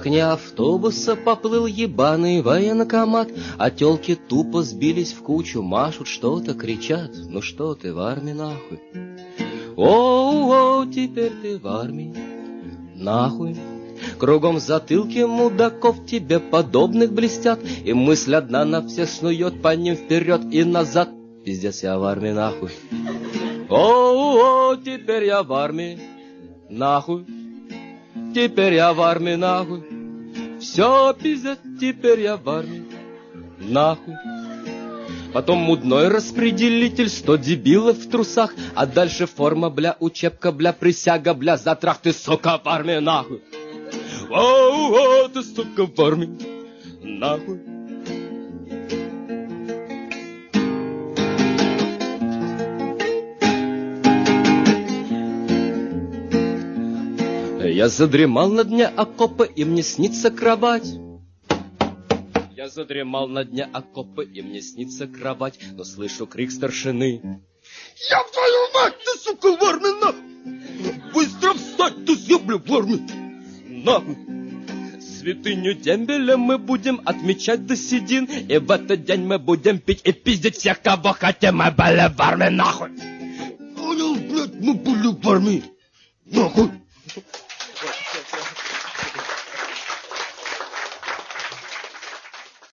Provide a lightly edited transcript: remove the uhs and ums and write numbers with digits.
окне автобуса поплыл ебаный военкомат, а тёлки тупо сбились в кучу, машут, что-то кричат. Ну что ты в армии нахуй? О, теперь ты в армии нахуй. Кругом затылки мудаков тебе подобных блестят, и мысль одна на всех снует по ним вперед и назад. Пиздец, я в армии нахуй. О, теперь я в армии нахуй. Теперь я в армии нахуй. Все, пиздец, теперь я в армии нахуй. Потом мудной распределитель, 100 дебилов в трусах, а дальше форма, бля, учебка, бля, присяга, бля, затрах, ты, сука, в армии нахуй. О, ты, сука, в армии нахуй. Я задремал на дне окопа, и мне снится кровать. Я задремал на дне окопа, и мне снится кровать, но слышу крик старшины. Я твою мать, ты, сука, в армии нахуй! Быстро встать, ты съеблю в армии нахуй! Святыню дембеля мы будем отмечать до седин, и в этот день мы будем пить и пиздить всех, кого хотим, мы были в армии нахуй! Понял, блядь, мы были в армии нахуй!